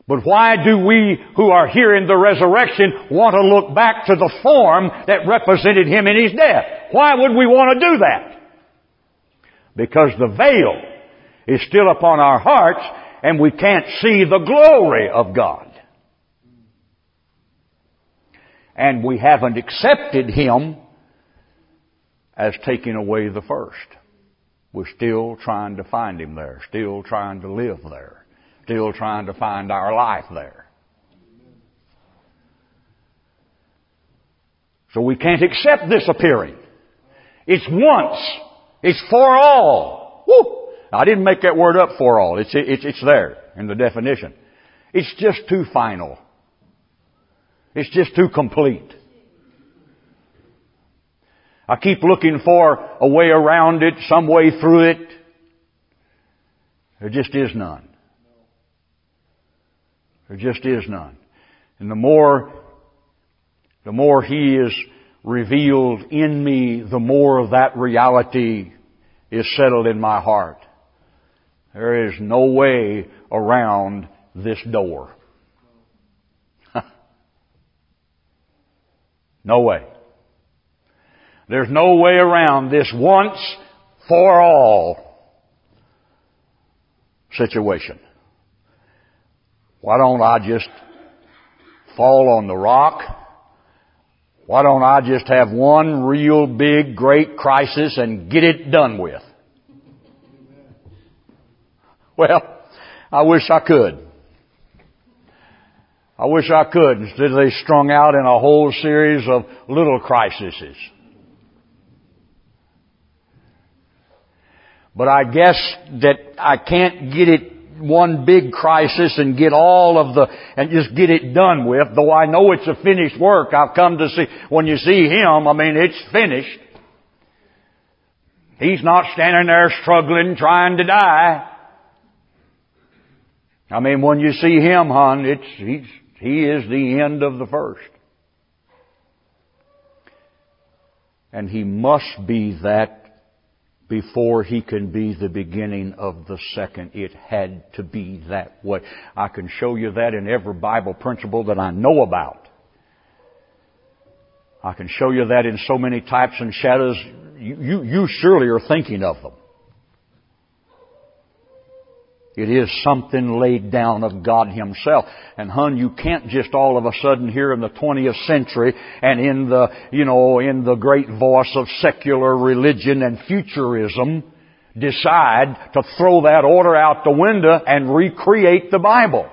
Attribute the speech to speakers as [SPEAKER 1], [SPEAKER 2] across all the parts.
[SPEAKER 1] But why do we who are here in the resurrection want to look back to the form that represented Him in His death? Why would we want to do that? Because the veil is still upon our hearts and we can't see the glory of God. And we haven't accepted Him as taking away the first. We're still trying to find Him there, still trying to live there, still trying to find our life there. So we can't accept this appearing. It's once. It's for all. Woo! I didn't make that word up, for all. It's there in the definition. It's just too final. It's just too complete. I keep looking for a way around it, some way through it. There just is none. There just is none. And the more He is revealed in me, the more of that reality is settled in my heart. There is no way around this door. No way. There's no way around this once for all situation. Why don't I just fall on the rock? Why don't I just have one real big, great crisis and get it done with? Well, I wish I could. I wish I could. Instead they strung out in a whole series of little crises. But I guess that I can't get it one big crisis and get all of and just get it done with. Though I know it's a finished work. I've come to see, when you see Him, I mean, it's finished. He's not standing there struggling, trying to die. I mean, when you see Him, hon, He is the end of the first. And He must be that before He can be the beginning of the second. It had to be that way. I can show you that in every Bible principle that I know about. I can show you that in so many types and shadows. You surely are thinking of them. It is something laid down of God Himself. And hon, you can't just all of a sudden here in the 20th century and in the great voice of secular religion and futurism decide to throw that order out the window and recreate the Bible.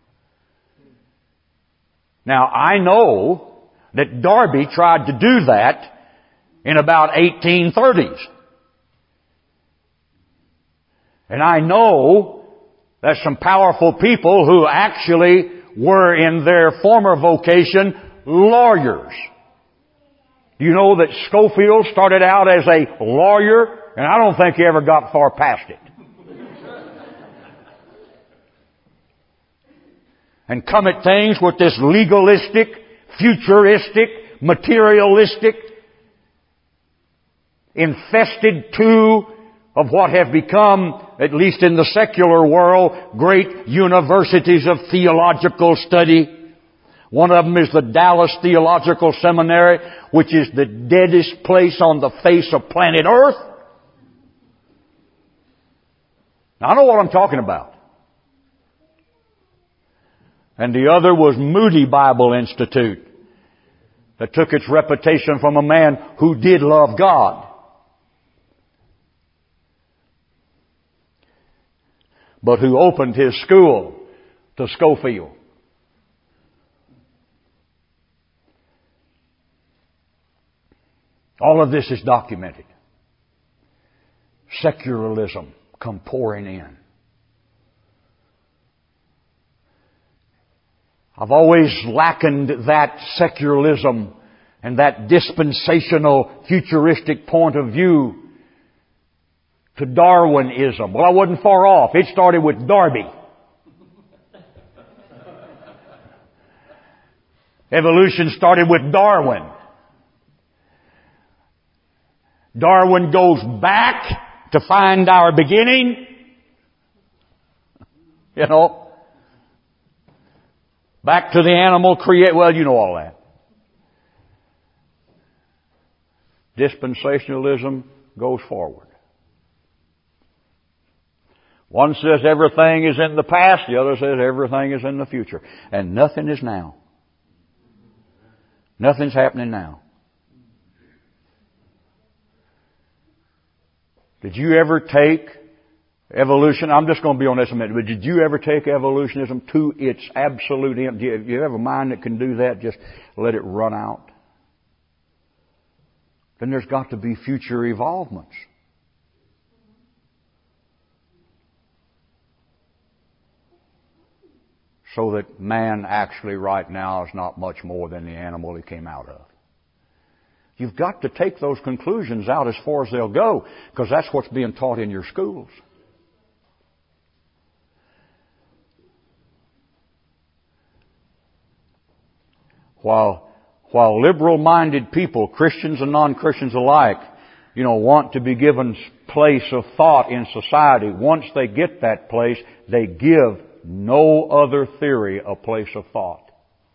[SPEAKER 1] Now, I know that Darby tried to do that in about 1830s. And I know there's some powerful people who actually were in their former vocation lawyers. You know that Scofield started out as a lawyer, and I don't think he ever got far past it. And come at things with this legalistic, futuristic, materialistic, infested too of what have become, at least in the secular world, great universities of theological study. One of them is the Dallas Theological Seminary, which is the deadest place on the face of planet Earth. Now, I know what I'm talking about. And the other was Moody Bible Institute, that took its reputation from a man who did love God. But who opened his school to Scofield. All of this is documented. Secularism come pouring in. I've always likened that secularism and that dispensational futuristic point of view to Darwinism. Well, I wasn't far off. It started with Darby. Evolution started with Darwin. Darwin goes back to find our beginning. You know. Back to the animal create. Well, you know all that. Dispensationalism goes forward. One says everything is in the past, the other says everything is in the future. And nothing is now. Nothing's happening now. Did you ever take evolution? I'm just going to be on this a minute, but did you ever take evolutionism to its absolute end? Do you have a mind that can do that? Just let it run out? Then there's got to be future evolvements. So that man actually right now is not much more than the animal he came out of. You've got to take those conclusions out as far as they'll go, because that's what's being taught in your schools. While liberal-minded people, Christians and non-Christians alike, want to be given place of thought in society, once they get that place, they give no other theory a place of thought.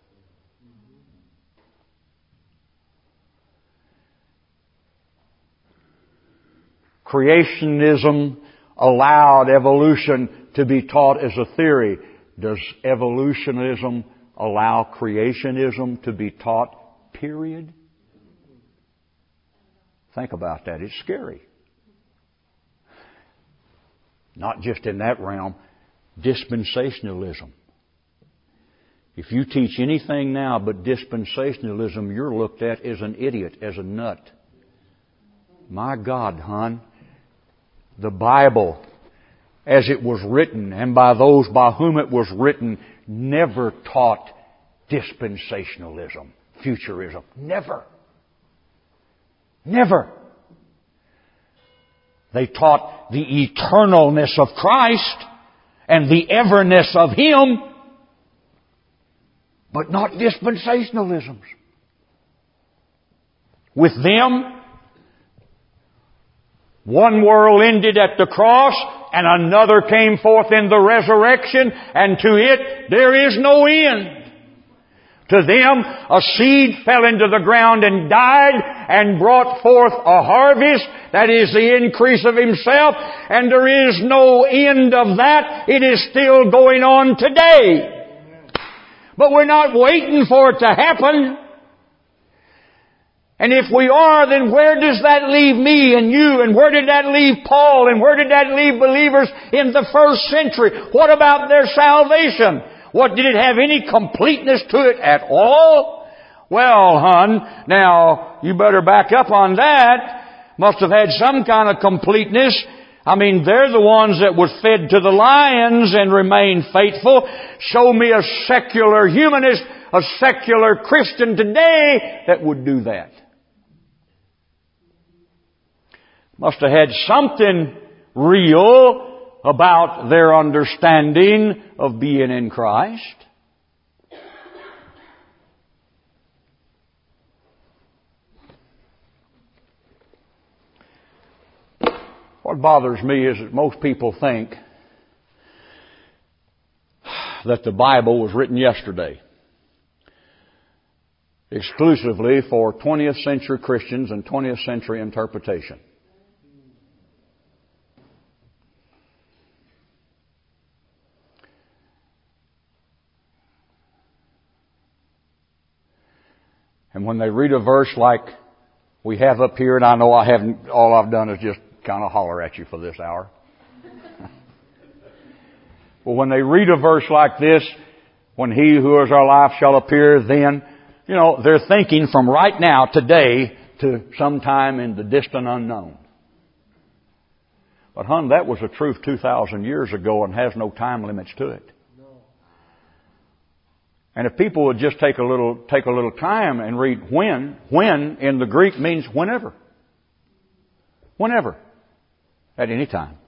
[SPEAKER 1] Creationism allowed evolution to be taught as a theory. Does evolutionism allow creationism to be taught, period? Think about that. It's scary. Not just in that realm. Dispensationalism. If you teach anything now but dispensationalism, you're looked at as an idiot, as a nut. My God, hon, the Bible, as it was written, and by those by whom it was written, never taught dispensationalism, futurism. Never. Never. They taught the eternalness of Christ and the everness of Him, but not dispensationalisms. With them, one world ended at the cross and another came forth in the resurrection, and to it there is no end. To them, a seed fell into the ground and died and brought forth a harvest, that is the increase of Himself, and there is no end of that. It is still going on today. But we're not waiting for it to happen. And if we are, then where does that leave me and you? And where did that leave Paul? And where did that leave believers in the first century? What about their salvation? What, did it have any completeness to it at all? Well, hon, now, you better back up on that. Must have had some kind of completeness. I mean, they're the ones that was fed to the lions and remained faithful. Show me a secular humanist, a secular Christian today that would do that. Must have had something real about their understanding of being in Christ. What bothers me is that most people think that the Bible was written yesterday, exclusively for 20th century Christians and 20th century interpretation. And when they read a verse like we have up here, and I know I haven't, all I've done is just kind of holler at you for this hour. Well, when they read a verse like this, when He who is our life shall appear, then, they're thinking from right now, today, to sometime in the distant unknown. But hon, that was a truth 2,000 years ago and has no time limits to it. And if people would just take a little time and read when in the Greek means whenever. Whenever. At any time.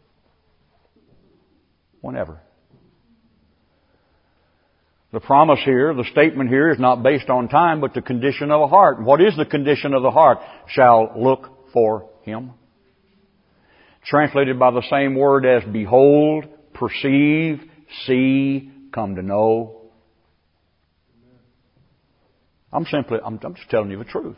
[SPEAKER 1] Whenever. The promise here, the statement here is not based on time, but the condition of a heart. What is the condition of the heart? Shall look for Him. Translated by the same word as behold, perceive, see, come to know. I'm just telling you the truth.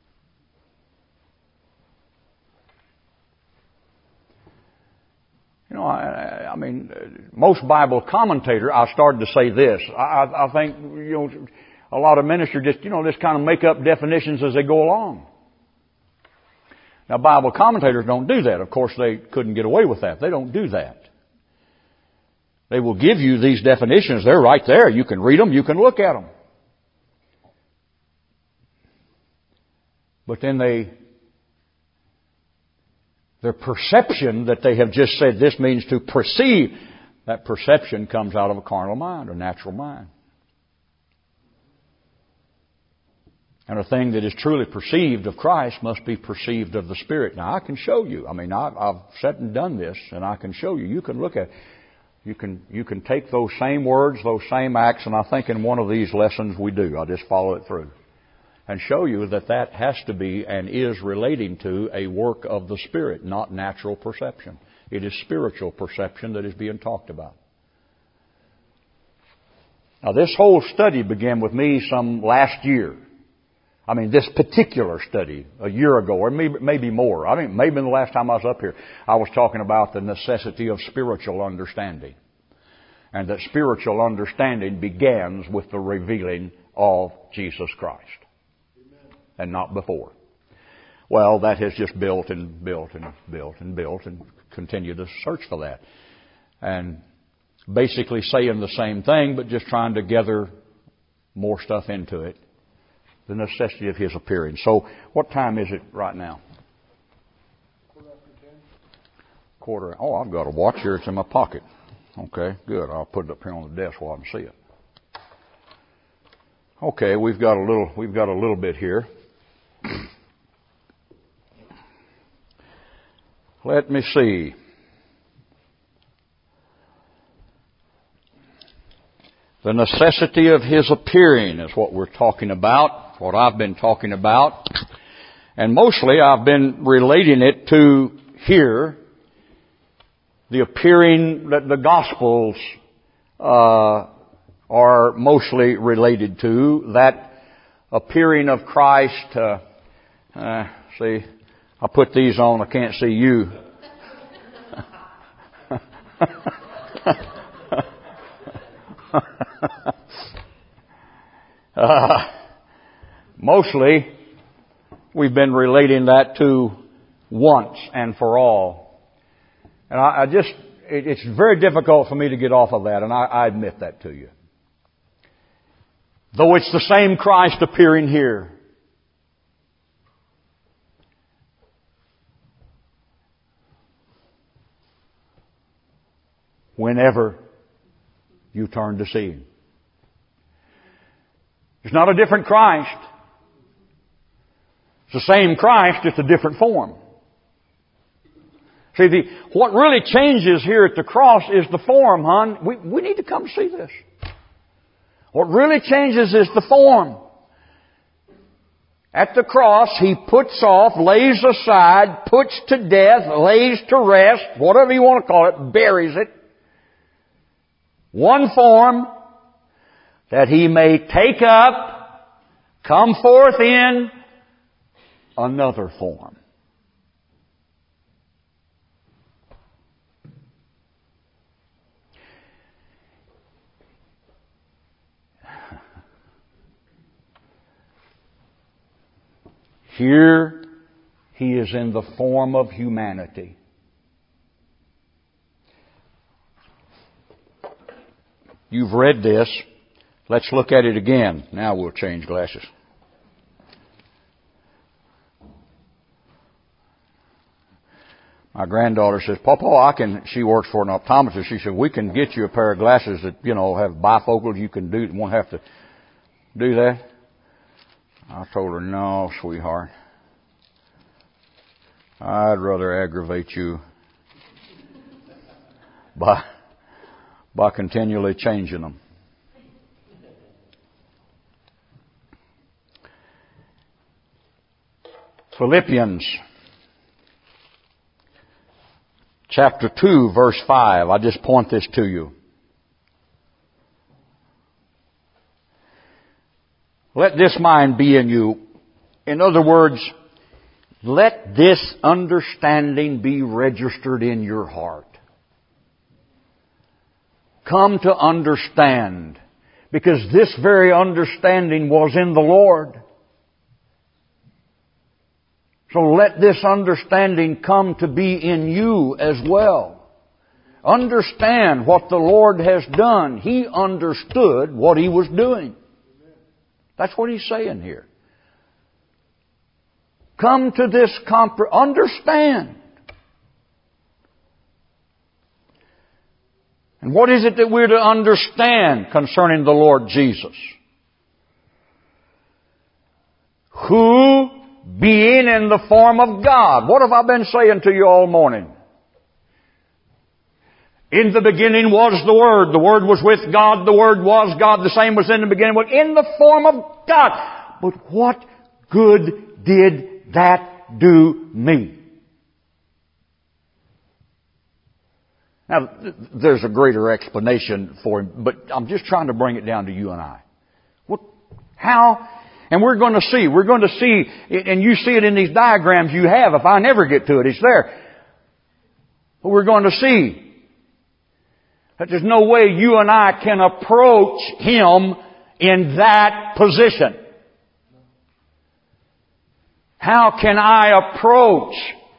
[SPEAKER 1] You know, I mean, most Bible commentators, I started to say this. I think, you know, a lot of ministers just kind of make up definitions as they go along. Now, Bible commentators don't do that. Of course, they couldn't get away with that. They don't do that. They will give you these definitions. They're right there. You can read them. You can look at them. But then their perception that they have just said this means to perceive, that perception comes out of a carnal mind, a natural mind. And a thing that is truly perceived of Christ must be perceived of the Spirit. Now, I can show you. I mean, I've sat and done this, and I can show you. You can look at it. You can take those same words, those same acts, and I think in one of these lessons we do. I'll just follow it through. And show you that that has to be and is relating to a work of the Spirit, not natural perception. It is spiritual perception that is being talked about. Now, this whole study began with me some last year. I mean, this particular study a year ago, or maybe more. I mean, maybe the last time I was up here, I was talking about the necessity of spiritual understanding. And that spiritual understanding begins with the revealing of Jesus Christ. Amen. And not before. Well, that has just built and built and built and built and continue to search for that. And basically saying the same thing, but just trying to gather more stuff into it. The necessity of His appearing. So, what time is it right now? 10:15. Oh, I've got a watch here. It's in my pocket. Okay, good. I'll put it up here on the desk while I can see it. Okay, we've got a little bit here. Let me see. The necessity of His appearing is what we're talking about. What I've been talking about. And mostly I've been relating it to here, the appearing that the Gospels are mostly related to, that appearing of Christ. See, I put these on, I can't see you. Mostly, we've been relating that to once and for all. And it's very difficult for me to get off of that, and I admit that to you. Though it's the same Christ appearing here. Whenever you turn to see Him. It's not a different Christ. It's the same Christ, just a different form. See, what really changes here at the cross is the form, hon. We need to come see this. What really changes is the form. At the cross, He puts off, lays aside, puts to death, lays to rest, whatever you want to call it, buries it. One form that He may take up, come forth in another form. Here He is in the form of humanity. You've read this. Let's look at it again. Now we'll change glasses. My granddaughter says, Papa, she works for an optometrist. She said, we can get you a pair of glasses that, have bifocals. You can do, won't have to do that. I told her, no, sweetheart. I'd rather aggravate you by continually changing them. Philippians chapter 2, verse 5. I just point this to you. Let this mind be in you. In other words, let this understanding be registered in your heart. Come to understand. Because this very understanding was in the Lord. So let this understanding come to be in you as well. Understand what the Lord has done. He understood what He was doing. That's what He's saying here. Come to this understand. And what is it that we're to understand concerning the Lord Jesus? Who, being in the form of God. What have I been saying to you all morning? In the beginning was the Word. The Word was with God. The Word was God. The same was in the beginning. In the form of God. But what good did that do me? Now, there's a greater explanation for him, but I'm just trying to bring it down to you and I. How? And we're going to see, and you see it in these diagrams you have. If I never get to it, it's there. But we're going to see that there's no way you and I can approach Him in that position. How can I approach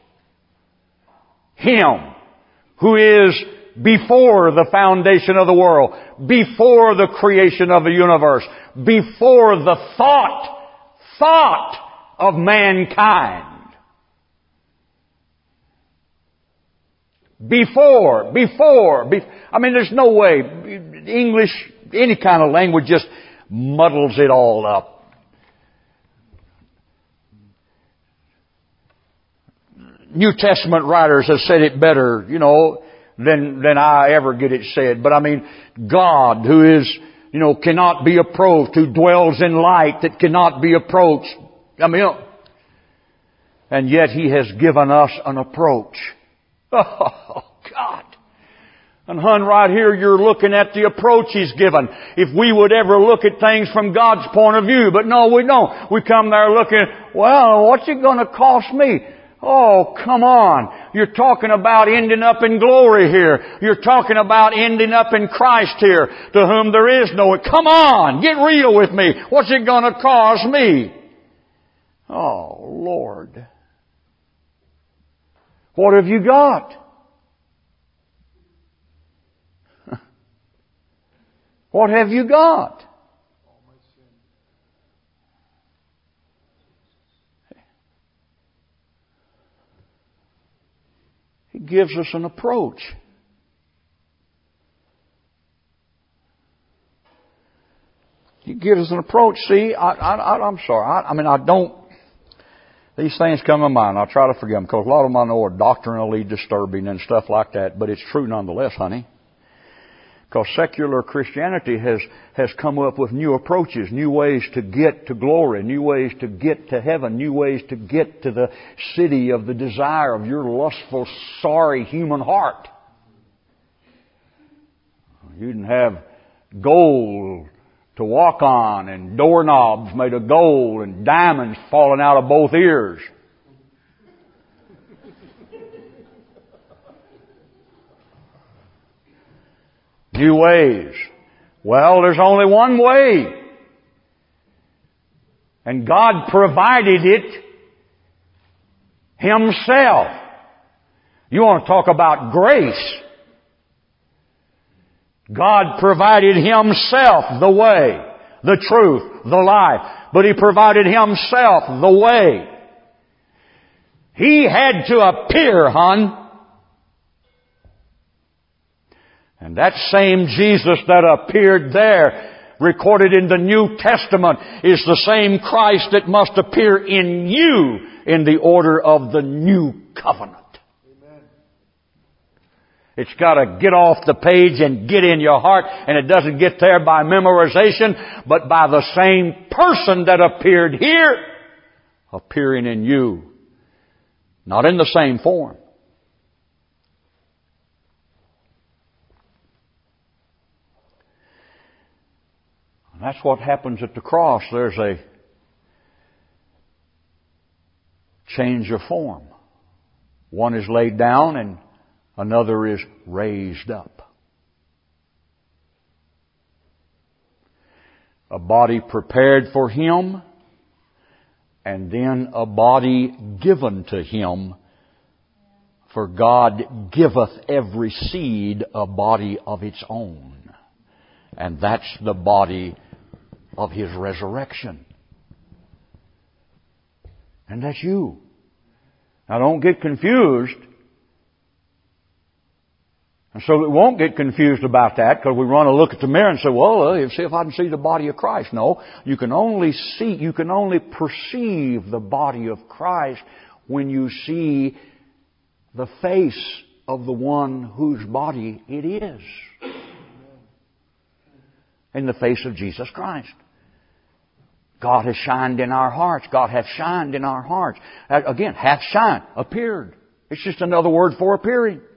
[SPEAKER 1] Him who is before the foundation of the world, before the creation of the universe, before the thought of mankind? Before. I mean, there's no way. English, any kind of language just muddles it all up. New Testament writers have said it better, than I ever get it said. But I mean, God, who is, cannot be approached, who dwells in light that cannot be approached. I mean, and yet He has given us an approach. Oh, God. And hon, right here you're looking at the approach He's given. If we would ever look at things from God's point of view. But no, we don't. We come there looking, well, what's it going to cost me? Oh, come on. You're talking about ending up in glory here. You're talking about ending up in Christ here, to whom there is no... Come on, get real with me. What's it going to cost me? Oh, Lord. What have you got? What have you got? He gives us an approach. He gives us an approach. See, I'm sorry. I don't... These things come to mind. I'll try to forget them, because a lot of them I know are doctrinally disturbing and stuff like that. But it's true nonetheless, honey. Because secular Christianity has come up with new approaches, new ways to get to glory, new ways to get to heaven, new ways to get to the city of the desire of your lustful, sorry human heart. You can have gold to walk on and doorknobs made of gold and diamonds falling out of both ears. New ways. Well, there's only one way. And God provided it Himself. You want to talk about grace? God provided Himself the way, the truth, the life. But He provided Himself the way. He had to appear, hon. And that same Jesus that appeared there, recorded in the New Testament, is the same Christ that must appear in you in the order of the new covenant. Amen. It's got to get off the page and get in your heart, and it doesn't get there by memorization, but by the same person that appeared here, appearing in you. Not in the same form. That's what happens at the cross. There's a change of form. One is laid down and another is raised up. A body prepared for Him, and then a body given to Him. For God giveth every seed a body of its own. And that's the body of His resurrection. And that's you. Now don't get confused. And so we won't get confused about that, because we want to look at the mirror and say, well, see if I can see the body of Christ. No, you can only perceive the body of Christ when you see the face of the one whose body it is. In the face of Jesus Christ. God has shined in our hearts. God hath shined in our hearts. Again, hath shined, appeared. It's just another word for appearing.